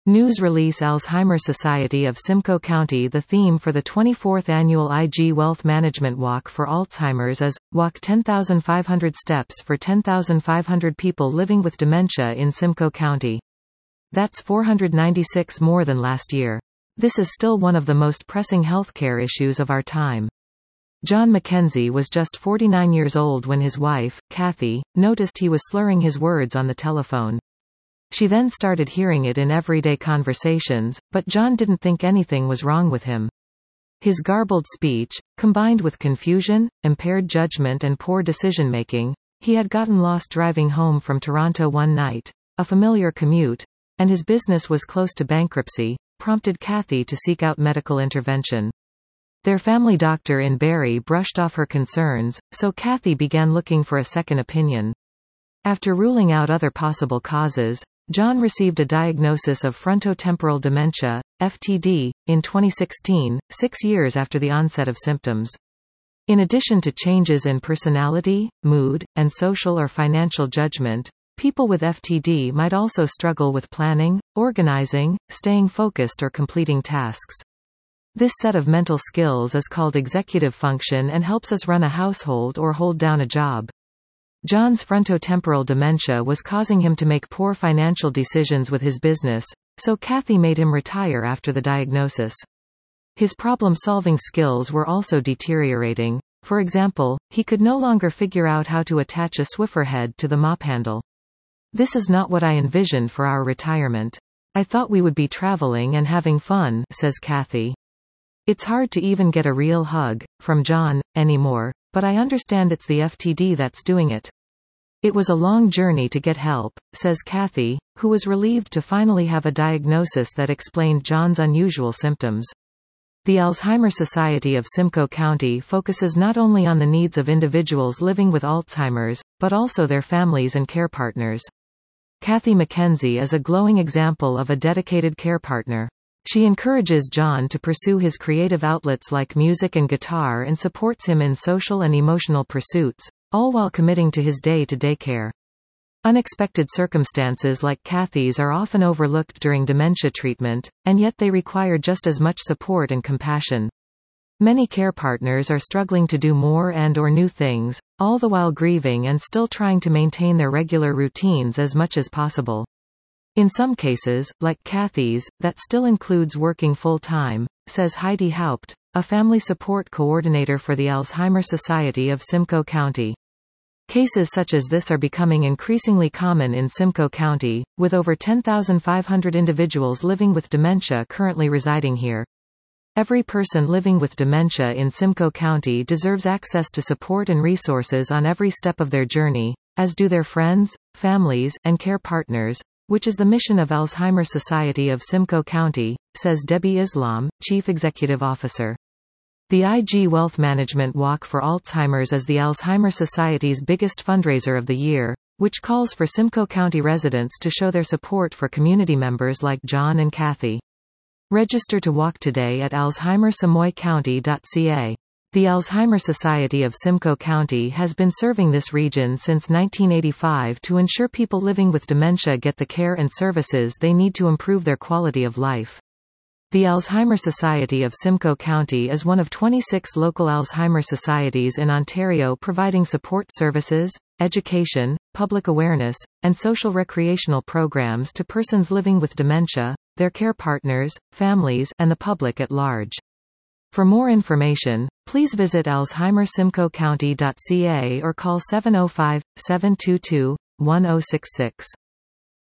News release Alzheimer's Society of Simcoe County. The theme for the 24th annual IG Wealth Management Walk for Alzheimer's is, Walk 10,500 Steps for 10,500 People Living with Dementia in Simcoe County. That's 496 more than last year. This is still one of the most pressing healthcare issues of our time. John Mackenzie was just 49 years old when his wife, Kathy, noticed he was slurring his words on the telephone. She then started hearing it in everyday conversations, but John didn't think anything was wrong with him. His garbled speech, combined with confusion, impaired judgment and poor decision-making, he had gotten lost driving home from Toronto one night, a familiar commute, and his business was close to bankruptcy, prompted Kathy to seek out medical intervention. Their family doctor in Barrie brushed off her concerns, so Kathy began looking for a second opinion. After ruling out other possible causes, John received a diagnosis of frontotemporal dementia, FTD, in 2016, 6 years after the onset of symptoms. In addition to changes in personality, mood, and social or financial judgment, people with FTD might also struggle with planning, organizing, staying focused or completing tasks. This set of mental skills is called executive function and helps us run a household or hold down a job. John's frontotemporal dementia was causing him to make poor financial decisions with his business, so Kathy made him retire after the diagnosis. His problem-solving skills were also deteriorating. For example, he could no longer figure out how to attach a Swiffer head to the mop handle. "This is not what I envisioned for our retirement. I thought we would be traveling and having fun," says Kathy. "It's hard to even get a real hug from John anymore, but I understand it's the FTD that's doing it. It was a long journey to get help," says Kathy, who was relieved to finally have a diagnosis that explained John's unusual symptoms. The Alzheimer's Society of Simcoe County focuses not only on the needs of individuals living with Alzheimer's, but also their families and care partners. Kathy Mackenzie is a glowing example of a dedicated care partner. She encourages John to pursue his creative outlets like music and guitar and supports him in social and emotional pursuits, all while committing to his day-to-day care. Unexpected circumstances like Kathy's are often overlooked during dementia treatment, and yet they require just as much support and compassion. Many care partners are struggling to do more and/or new things, all the while grieving and still trying to maintain their regular routines as much as possible. In some cases, like Kathy's, that still includes working full-time, says Heidi Haupt, a family support coordinator for the Alzheimer's Society of Simcoe County. Cases such as this are becoming increasingly common in Simcoe County, with over 10,500 individuals living with dementia currently residing here. Every person living with dementia in Simcoe County deserves access to support and resources on every step of their journey, as do their friends, families, and care partners, which is the mission of Alzheimer's Society of Simcoe County, says Debbie Islam, Chief Executive Officer. The IG Wealth Management Walk for Alzheimer's is the Alzheimer's Society's biggest fundraiser of the year, which calls for Simcoe County residents to show their support for community members like John and Kathy. Register to walk today at alzheimersamoycounty.ca. The Alzheimer's Society of Simcoe County has been serving this region since 1985 to ensure people living with dementia get the care and services they need to improve their quality of life. The Alzheimer's Society of Simcoe County is one of 26 local Alzheimer's societies in Ontario providing support services, education, public awareness, and social recreational programs to persons living with dementia, their care partners, families, and the public at large. For more information, please visit alzheimersimcoecounty.ca or call 705-722-1066.